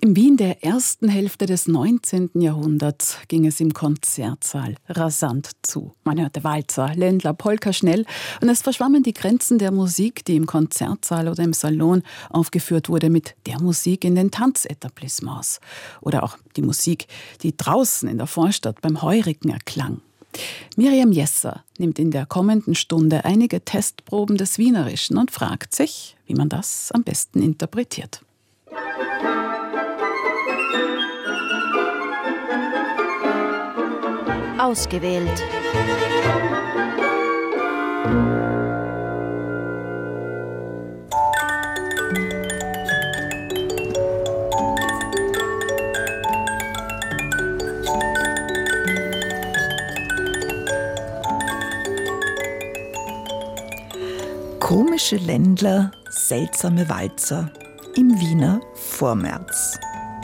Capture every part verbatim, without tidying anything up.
Im Wien der ersten Hälfte des neunzehnten Jahrhunderts ging es im Konzertsaal rasant zu. Man hörte Walzer, Ländler, Polka schnell und es verschwammen die Grenzen der Musik, die im Konzertsaal oder im Salon aufgeführt wurde, mit der Musik in den Tanzetablissements. Oder auch die Musik, die draußen in der Vorstadt beim Heurigen erklang. Miriam Jesser nimmt in der kommenden Stunde einige Testproben des Wienerischen und fragt sich, wie man das am besten interpretiert. Ausgewählt. Komische Ländler, seltsame Walzer im Wiener Vormärz.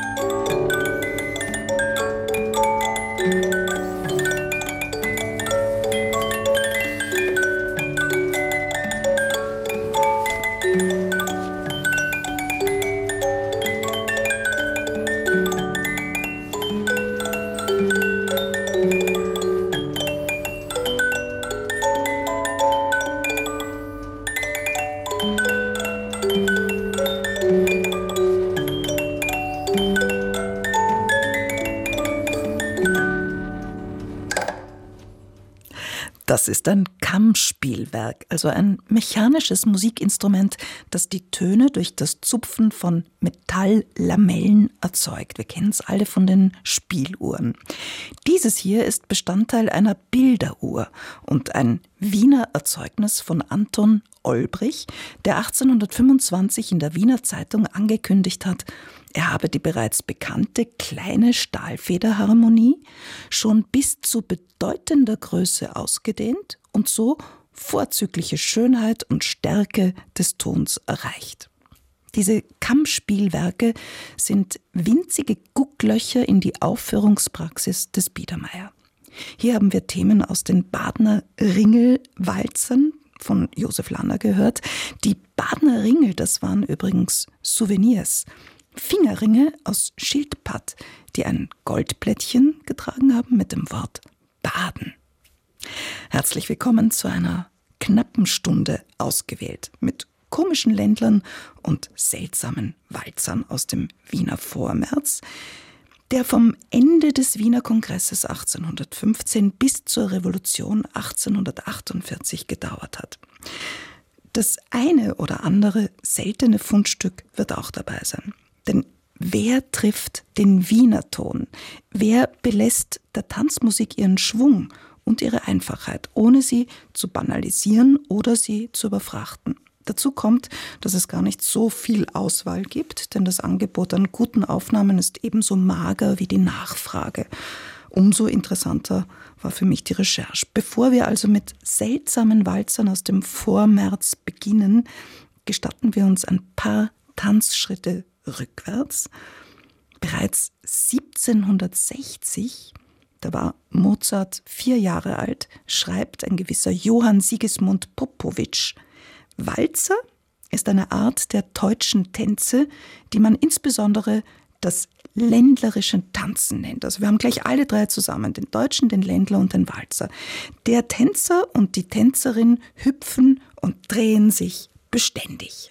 Das ist ein Kammspielwerk, also ein mechanisches Musikinstrument, das die Töne durch das Zupfen von Metalllamellen erzeugt. Wir kennen es alle von den Spieluhren. Dieses hier ist Bestandteil einer Bilderuhr und ein Wiener Erzeugnis von Anton Olbrich, der achtzehnhundertfünfundzwanzig in der Wiener Zeitung angekündigt hat, er habe die bereits bekannte kleine Stahlfederharmonie schon bis zu bedeutender Größe ausgedehnt und so vorzügliche Schönheit und Stärke des Tons erreicht. Diese Kammspielwerke sind winzige Gucklöcher in die Aufführungspraxis des Biedermeier. Hier haben wir Themen aus den Badner Ringelwalzern von Josef Lanner gehört. Die Badner Ringel, das waren übrigens Souvenirs. Fingerringe aus Schildpatt, die ein Goldplättchen getragen haben mit dem Wort Baden. Herzlich willkommen zu einer knappen Stunde ausgewählt mit komischen Ländlern und seltsamen Walzern aus dem Wiener Vormärz, der vom Ende des Wiener Kongresses achtzehnhundertfünfzehn bis zur Revolution achtzehnhundertachtundvierzig gedauert hat. Das eine oder andere seltene Fundstück wird auch dabei sein. Denn wer trifft den Wiener Ton? Wer belässt der Tanzmusik ihren Schwung und ihre Einfachheit, ohne sie zu banalisieren oder sie zu überfrachten? Dazu kommt, dass es gar nicht so viel Auswahl gibt, denn das Angebot an guten Aufnahmen ist ebenso mager wie die Nachfrage. Umso interessanter war für mich die Recherche. Bevor wir also mit seltsamen Walzern aus dem Vormärz beginnen, gestatten wir uns ein paar Tanzschritte rückwärts. Bereits siebzehnhundertsechzig, da war Mozart vier Jahre alt, schreibt ein gewisser Johann Sigismund Popowitsch: Walzer ist eine Art der deutschen Tänze, die man insbesondere das ländlerische Tanzen nennt. Also wir haben gleich alle drei zusammen, den Deutschen, den Ländler und den Walzer. Der Tänzer und die Tänzerin hüpfen und drehen sich beständig.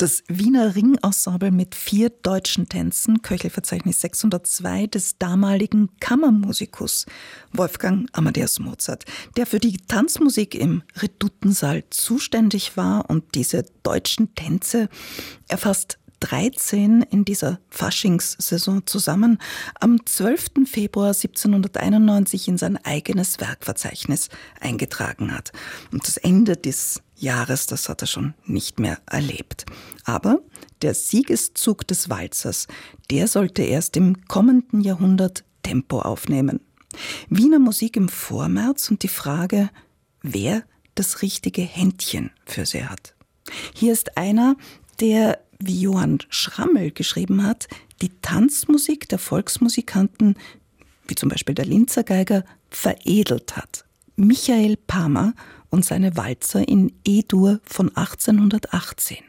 Das Wiener Ringensemble mit vier deutschen Tänzen, Köchelverzeichnis sechshundertzwei des damaligen Kammermusikus Wolfgang Amadeus Mozart, der für die Tanzmusik im Redoutensaal zuständig war und diese deutschen Tänze erfasst dreizehn in dieser Faschingssaison zusammen, am zwölften Februar siebzehnhunderteinundneunzig in sein eigenes Werkverzeichnis eingetragen hat. Und das Ende des Jahres, das hat er schon nicht mehr erlebt. Aber der Siegeszug des Walzers, der sollte erst im kommenden Jahrhundert Tempo aufnehmen. Wiener Musik im Vormärz und die Frage, wer das richtige Händchen für sie hat. Hier ist einer, der, wie Johann Schrammel geschrieben hat, die Tanzmusik der Volksmusikanten, wie zum Beispiel der Linzer Geiger, veredelt hat. Michael Pamer und seine Walzer in E-Dur von achtzehnhundertachtzehn.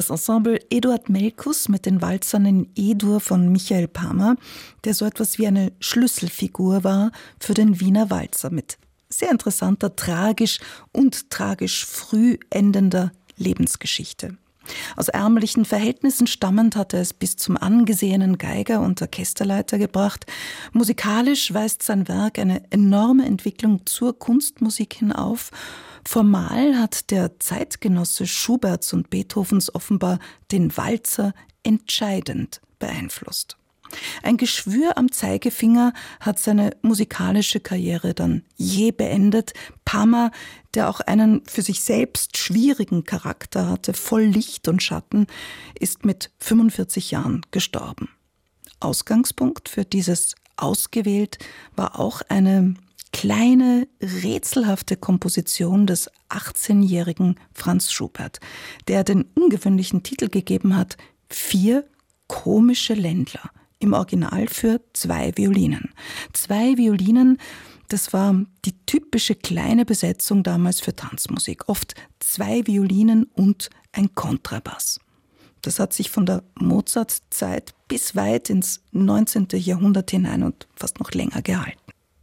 Das Ensemble Eduard Melkus mit den Walzern in E-Dur von Michael Pammer, der so etwas wie eine Schlüsselfigur war für den Wiener Walzer mit sehr interessanter, tragisch und tragisch früh endender Lebensgeschichte. Aus ärmlichen Verhältnissen stammend hat er es bis zum angesehenen Geiger und Orchesterleiter gebracht. Musikalisch weist sein Werk eine enorme Entwicklung zur Kunstmusik hin auf. Formal hat der Zeitgenosse Schuberts und Beethovens offenbar den Walzer entscheidend beeinflusst. Ein Geschwür am Zeigefinger hat seine musikalische Karriere dann je beendet. Pammer, der auch einen für sich selbst schwierigen Charakter hatte, voll Licht und Schatten, ist mit fünfundvierzig Jahren gestorben. Ausgangspunkt für dieses Ausgewählt war auch eine kleine, rätselhafte Komposition des achtzehnjährigen Franz Schubert, der den ungewöhnlichen Titel gegeben hat, Vier komische Ländler. Im Original für zwei Violinen. Zwei Violinen, das war die typische kleine Besetzung damals für Tanzmusik. Oft zwei Violinen und ein Kontrabass. Das hat sich von der Mozart-Zeit bis weit ins neunzehnte Jahrhundert hinein und fast noch länger gehalten.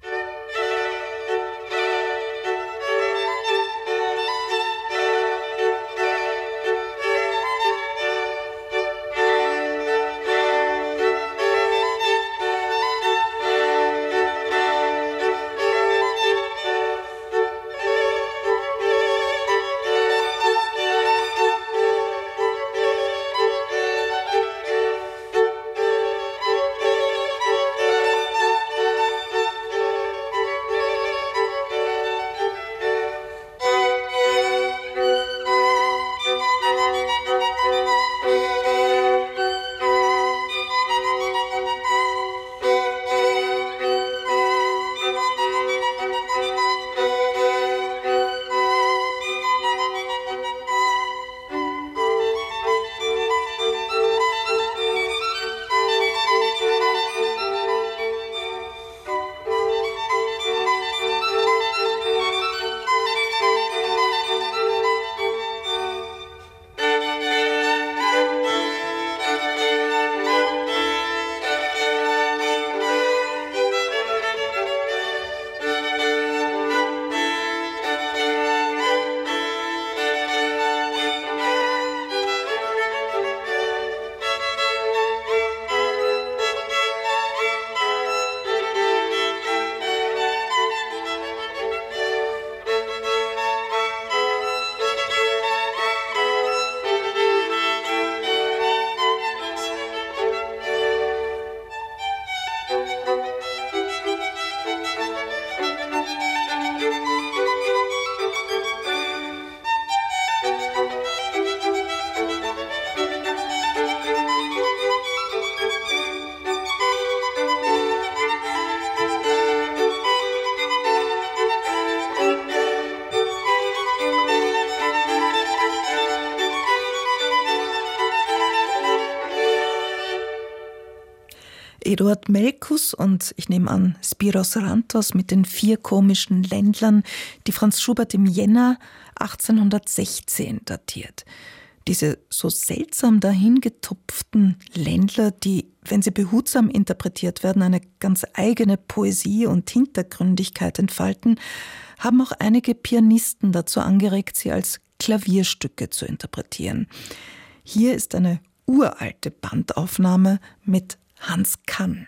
Eduard Melkus und ich nehme an Spiros Rantos mit den vier komischen Ländlern, die Franz Schubert im Jänner achtzehnhundertsechzehn datiert. Diese so seltsam dahingetupften Ländler, die, wenn sie behutsam interpretiert werden, eine ganz eigene Poesie und Hintergründigkeit entfalten, haben auch einige Pianisten dazu angeregt, sie als Klavierstücke zu interpretieren. Hier ist eine uralte Bandaufnahme mit Hans Kann.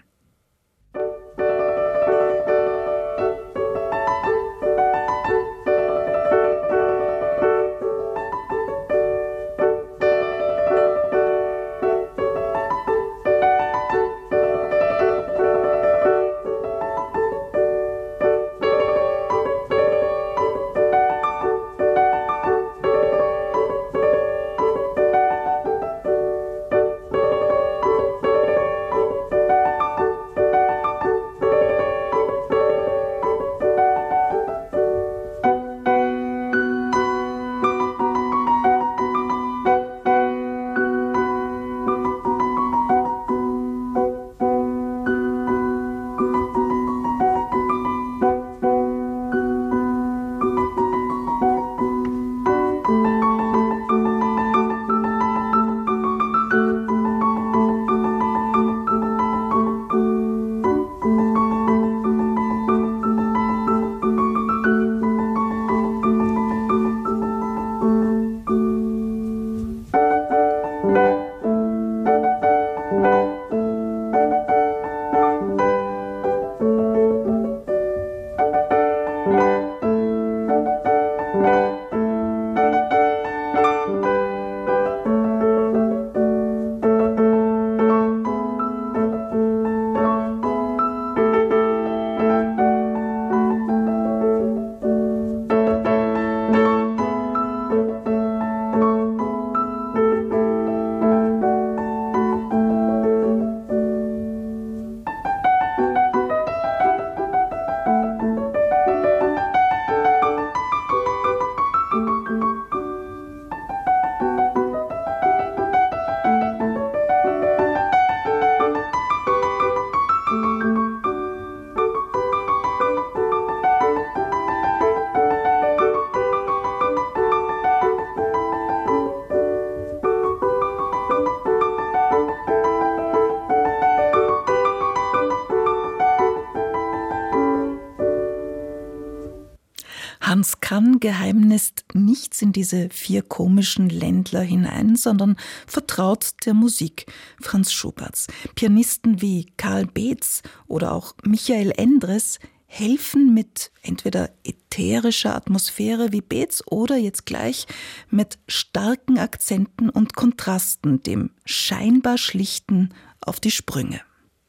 Franz Kann geheimnisst nichts in diese vier komischen Ländler hinein, sondern vertraut der Musik Franz Schuberts. Pianisten wie Karl Beetz oder auch Michael Endres helfen mit entweder ätherischer Atmosphäre wie Beetz oder jetzt gleich mit starken Akzenten und Kontrasten, dem scheinbar Schlichten auf die Sprünge.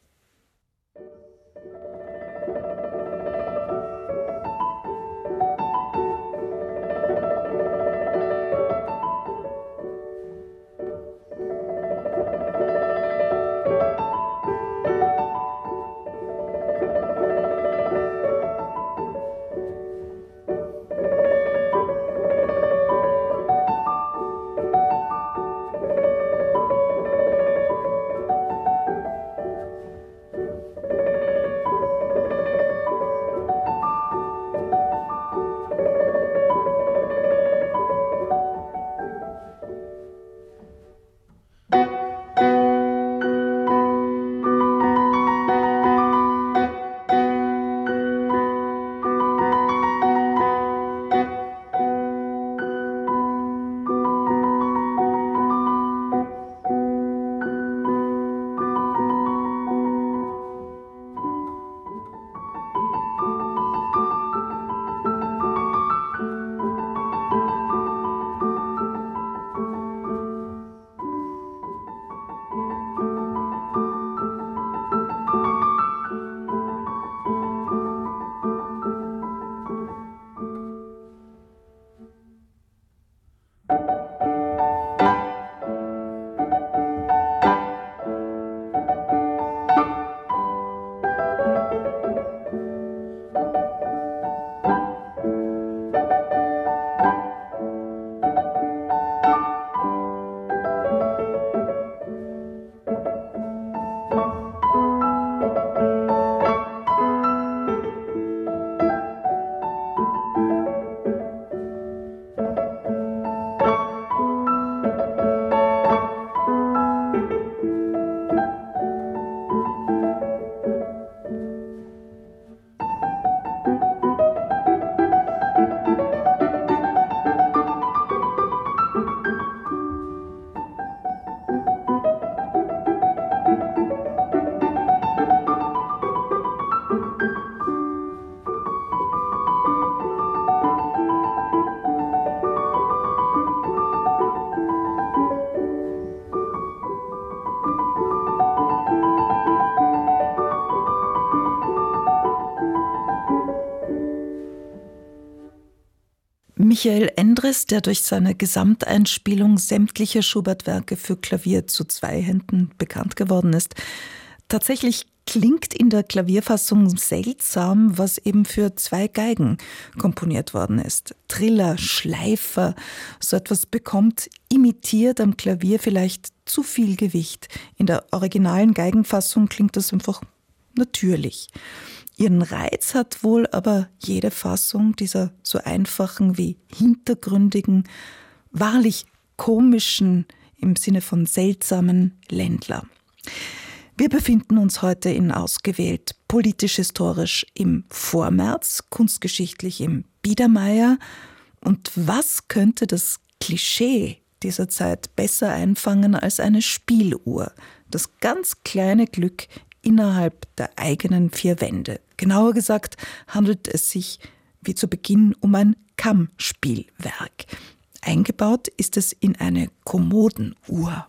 Michael Endres, der durch seine Gesamteinspielung sämtlicher Schubert-Werke für Klavier zu zwei Händen bekannt geworden ist. Tatsächlich klingt in der Klavierfassung seltsam, was eben für zwei Geigen komponiert worden ist. Triller, Schleifer, so etwas bekommt imitiert am Klavier vielleicht zu viel Gewicht. In der originalen Geigenfassung klingt das einfach natürlich. Ihren Reiz hat wohl aber jede Fassung dieser so einfachen wie hintergründigen, wahrlich komischen, im Sinne von seltsamen Ländler. Wir befinden uns heute in ausgewählt politisch-historisch im Vormärz, kunstgeschichtlich im Biedermeier. Und was könnte das Klischee dieser Zeit besser einfangen als eine Spieluhr? Das ganz kleine Glück innerhalb der eigenen vier Wände. Genauer gesagt handelt es sich, wie zu Beginn, um ein Kammspielwerk. Eingebaut ist es in eine Kommodenuhr.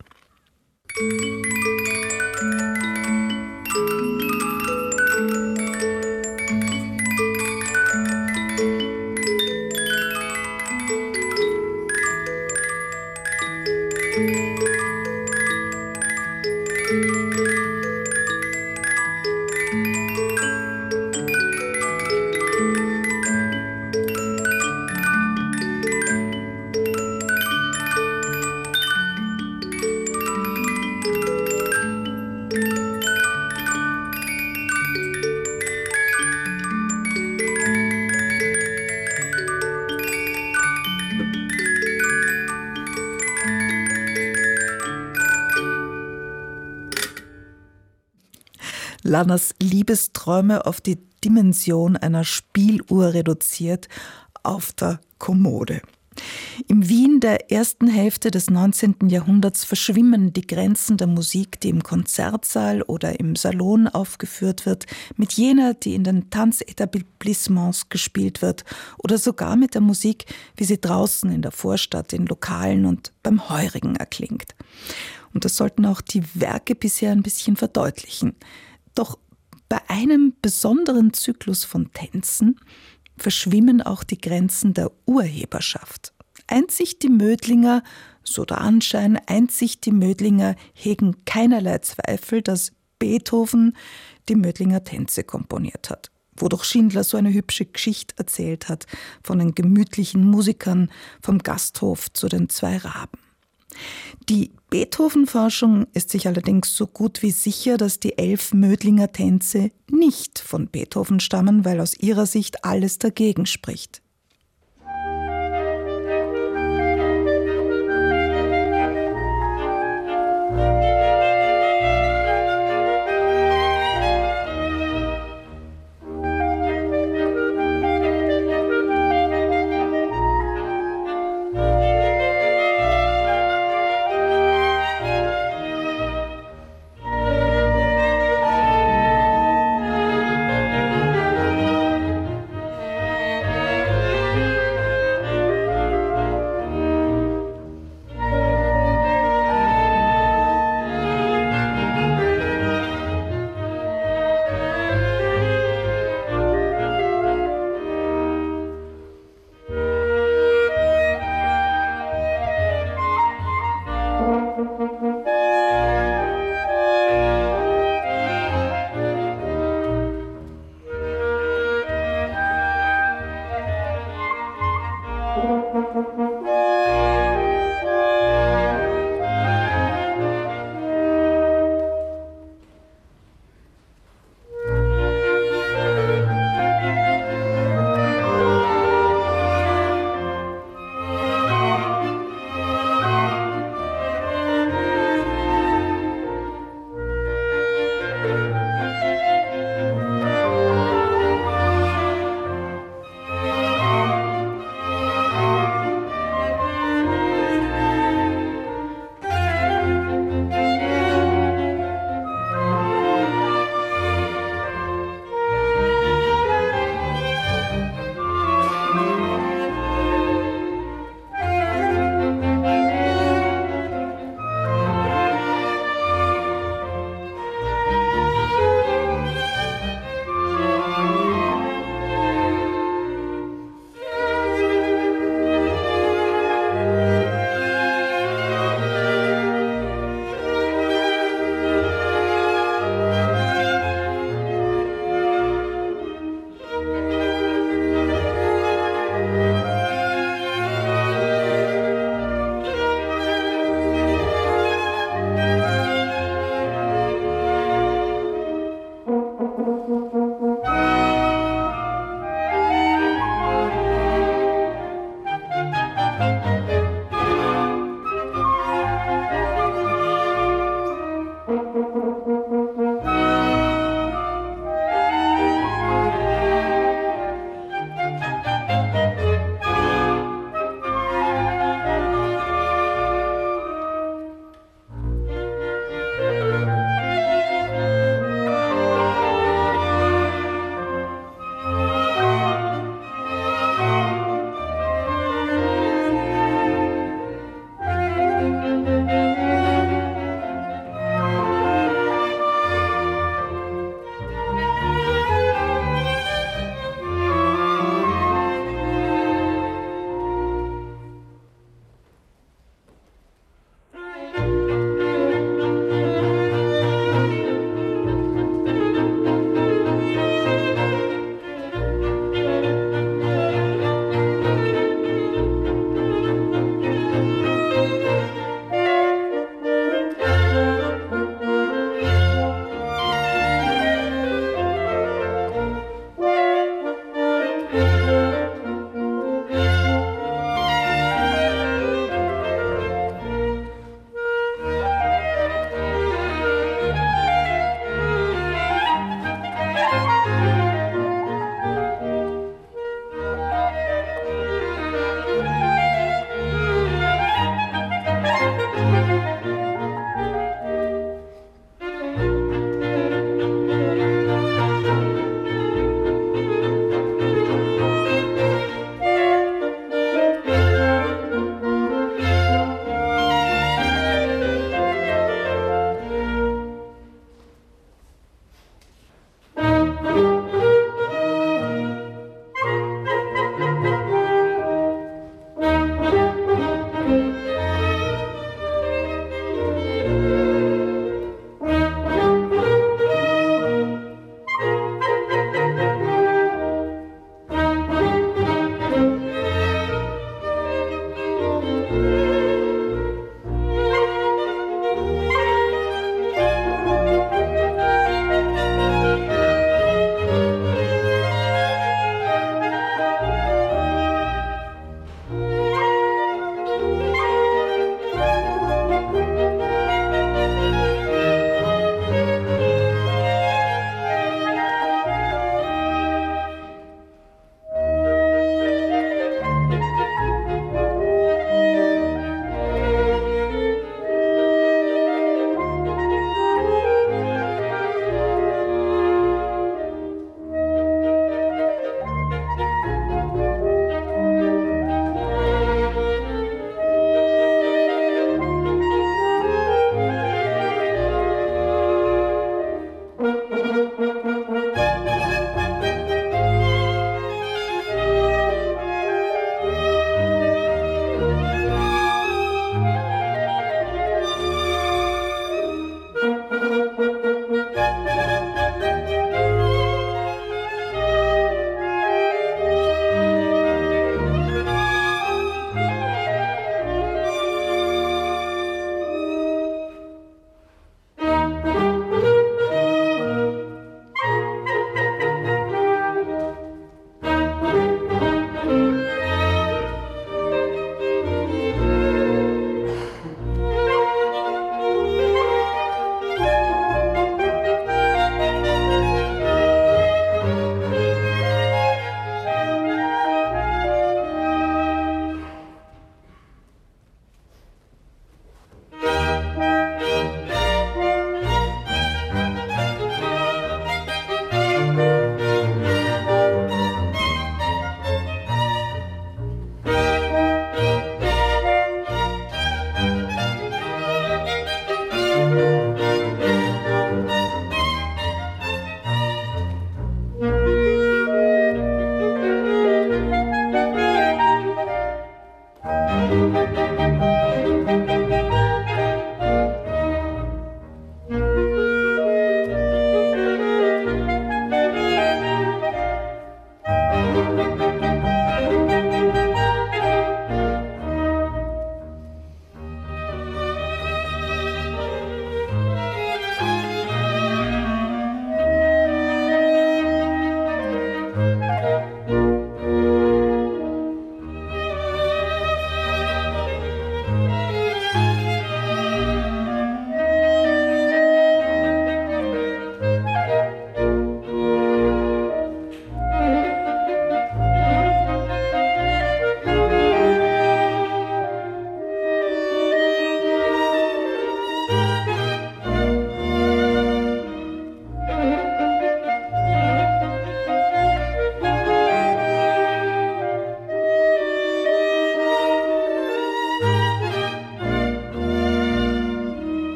Lanners Liebesträume auf die Dimension einer Spieluhr reduziert, auf der Kommode. Im Wien der ersten Hälfte des neunzehnten Jahrhunderts verschwimmen die Grenzen der Musik, die im Konzertsaal oder im Salon aufgeführt wird, mit jener, die in den Tanzetablissements gespielt wird oder sogar mit der Musik, wie sie draußen in der Vorstadt, in Lokalen und beim Heurigen erklingt. Und das sollten auch die Werke bisher ein bisschen verdeutlichen. Doch bei einem besonderen Zyklus von Tänzen verschwimmen auch die Grenzen der Urheberschaft. Einzig die Mödlinger, so der Anschein, einzig die Mödlinger hegen keinerlei Zweifel, dass Beethoven die Mödlinger Tänze komponiert hat. Wo doch Schindler so eine hübsche Geschichte erzählt hat von den gemütlichen Musikern vom Gasthof zu den zwei Raben. Die Beethoven-Forschung ist sich allerdings so gut wie sicher, dass die elf Mödlinger Tänze nicht von Beethoven stammen, weil aus ihrer Sicht alles dagegen spricht.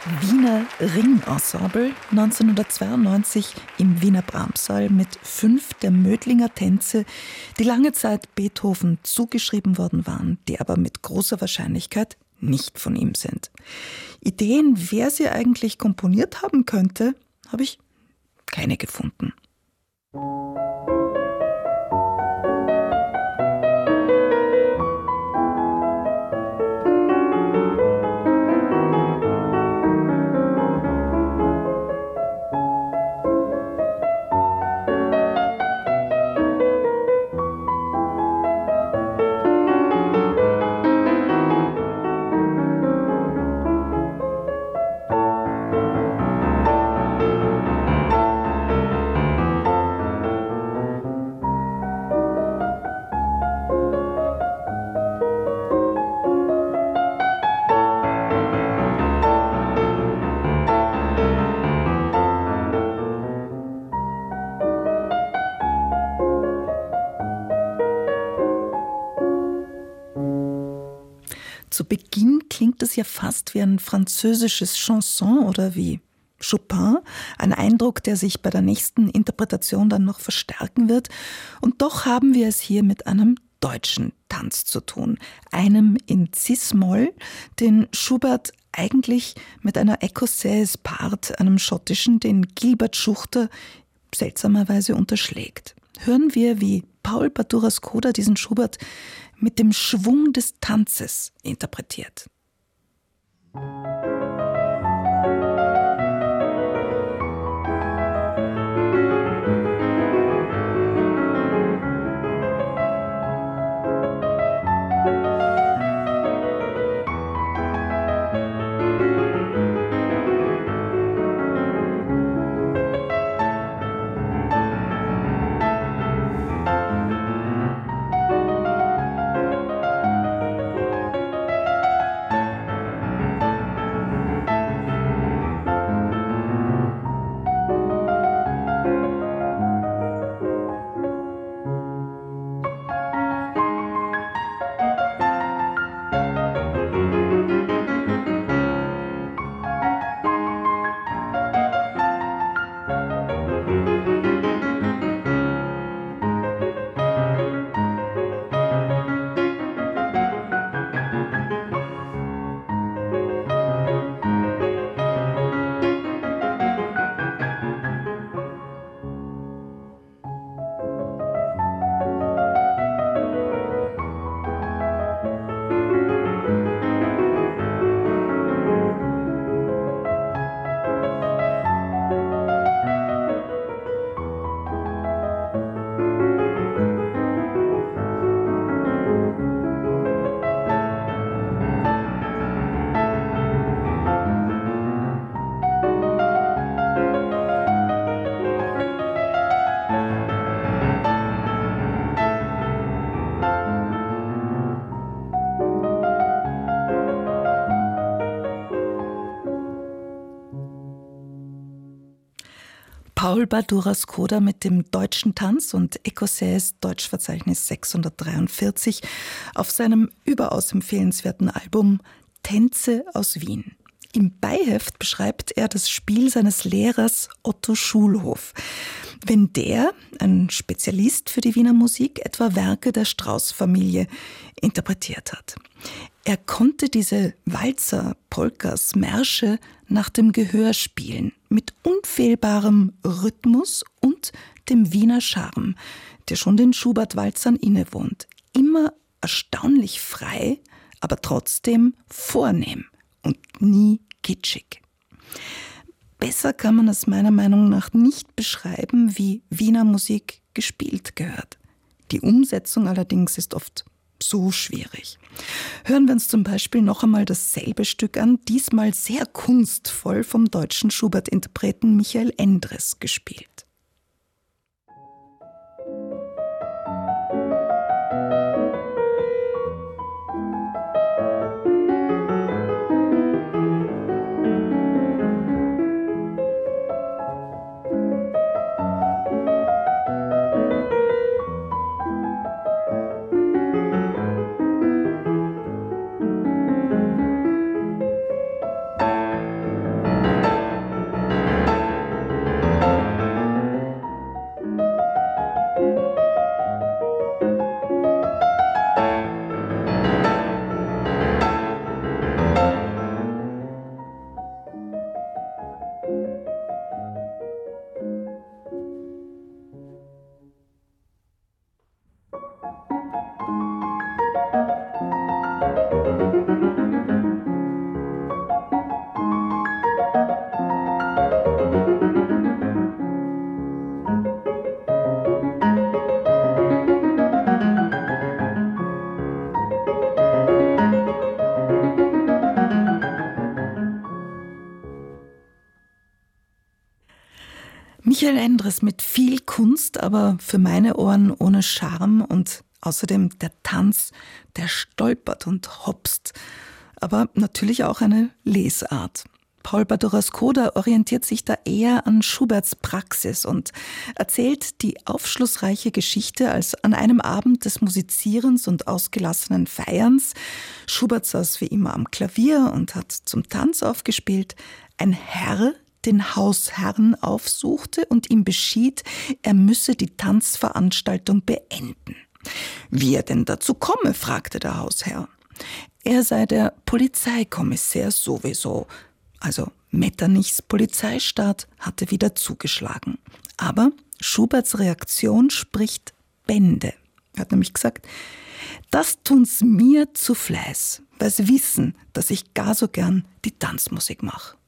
Wiener Ringensemble, neunzehnhundertzweiundneunzig im Wiener Bramsaal mit fünf der Mödlinger Tänze, die lange Zeit Beethoven zugeschrieben worden waren, die aber mit großer Wahrscheinlichkeit nicht von ihm sind. Ideen, wer sie eigentlich komponiert haben könnte, habe ich keine gefunden. Zu Beginn klingt es ja fast wie ein französisches Chanson oder wie Chopin, ein Eindruck, der sich bei der nächsten Interpretation dann noch verstärken wird. Und doch haben wir es hier mit einem deutschen Tanz zu tun, einem in Cis-Moll, den Schubert eigentlich mit einer Écossaise paart, einem schottischen, den Gilbert Schuchter seltsamerweise unterschlägt. Hören wir, wie Paul Badura-Skoda diesen Schubert mit dem Schwung des Tanzes interpretiert. Paul Badura-Skoda mit dem deutschen Tanz und Écossaise Deutschverzeichnis sechshundertdreiundvierzig auf seinem überaus empfehlenswerten Album Tänze aus Wien. Im Beiheft beschreibt er das Spiel seines Lehrers Otto Schulhof. Wenn der, ein Spezialist für die Wiener Musik, etwa Werke der Strauss-Familie interpretiert hat. Er konnte diese Walzer, Polkas, Märsche nach dem Gehör spielen, mit unfehlbarem Rhythmus und dem Wiener Charme, der schon den Schubert-Walzern innewohnt. Immer erstaunlich frei, aber trotzdem vornehm und nie kitschig. Besser kann man es meiner Meinung nach nicht beschreiben, wie Wiener Musik gespielt gehört. Die Umsetzung allerdings ist oft so schwierig. Hören wir uns zum Beispiel noch einmal dasselbe Stück an, diesmal sehr kunstvoll vom deutschen Schubert-Interpreten Michael Endres gespielt. Michael Endres mit viel Kunst, aber für meine Ohren ohne Charme und außerdem der Tanz, der stolpert und hopst. Aber natürlich auch eine Lesart. Paul Badura-Skoda orientiert sich da eher an Schuberts Praxis und erzählt die aufschlussreiche Geschichte, als an einem Abend des Musizierens und ausgelassenen Feierns, Schubert saß wie immer am Klavier und hat zum Tanz aufgespielt, ein Herr den Hausherrn aufsuchte und ihm beschied, er müsse die Tanzveranstaltung beenden. Wie er denn dazu komme, fragte der Hausherr. Er sei der Polizeikommissär sowieso. Also Metternichs Polizeistaat hatte wieder zugeschlagen. Aber Schuberts Reaktion spricht Bände. Er hat nämlich gesagt, das tun's mir zu Fleiß, weil sie wissen, dass ich gar so gern die Tanzmusik mache.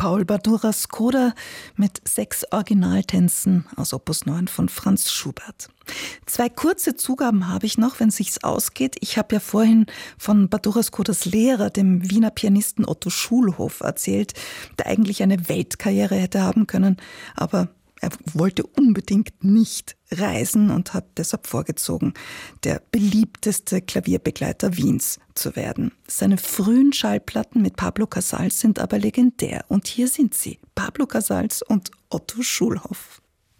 Paul Badura-Skoda mit sechs Originaltänzen aus Opus neun von Franz Schubert. Zwei kurze Zugaben habe ich noch, wenn es sich ausgeht. Ich habe ja vorhin von Badura-Skodas Lehrer, dem Wiener Pianisten Otto Schulhoff, erzählt, der eigentlich eine Weltkarriere hätte haben können, aber er wollte unbedingt nicht reisen und hat deshalb vorgezogen, der beliebteste Klavierbegleiter Wiens zu werden. Seine frühen Schallplatten mit Pablo Casals sind aber legendär. Und hier sind sie, Pablo Casals und Otto Schulhoff.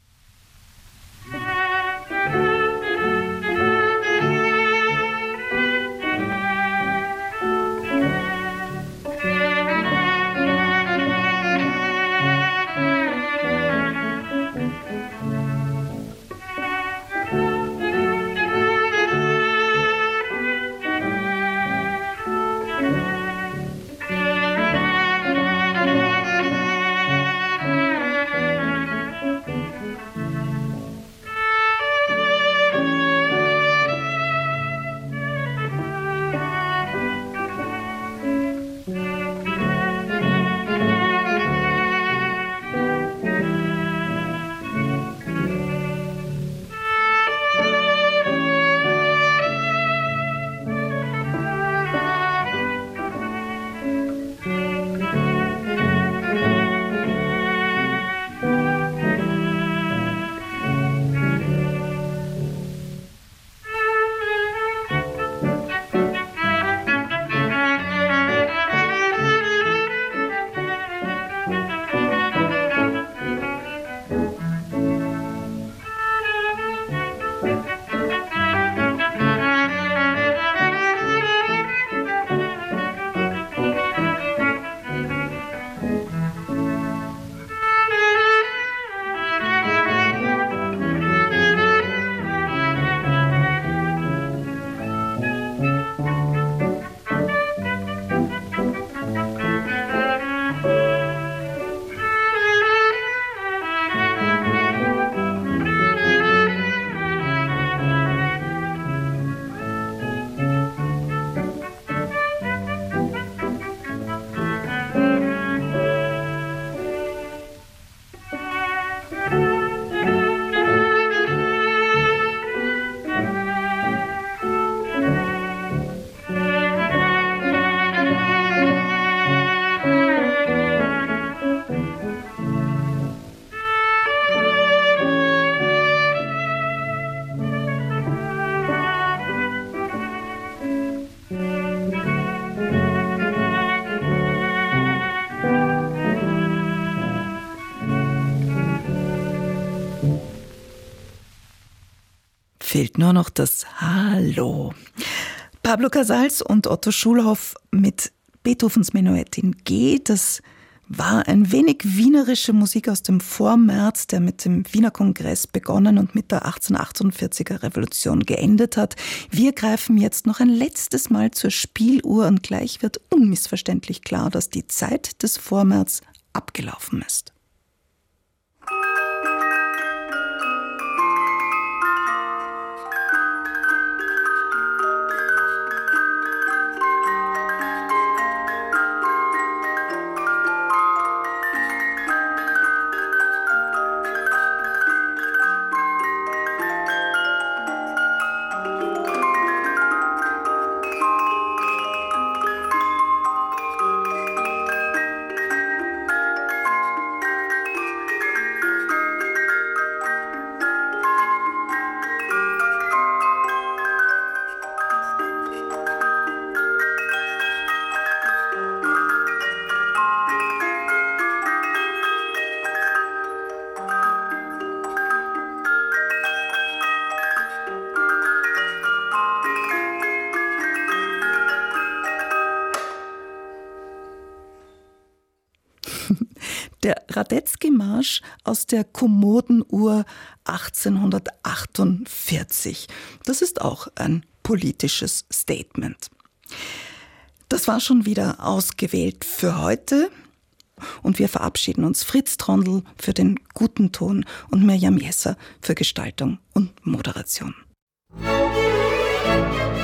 Fehlt nur noch das Hallo. Pablo Casals und Otto Schulhoff mit Beethovens Menuett in G. Das war ein wenig wienerische Musik aus dem Vormärz, der mit dem Wiener Kongress begonnen und mit der achtzehnhundertachtundvierziger Revolution geendet hat. Wir greifen jetzt noch ein letztes Mal zur Spieluhr und gleich wird unmissverständlich klar, dass die Zeit des Vormärz abgelaufen ist. Der Radetzky-Marsch aus der Kommodenuhr achtzehnhundertachtundvierzig. Das ist auch ein politisches Statement. Das war schon wieder ausgewählt für heute. Und wir verabschieden uns. Fritz Trondl für den guten Ton und Mirjam Jesser für Gestaltung und Moderation. Musik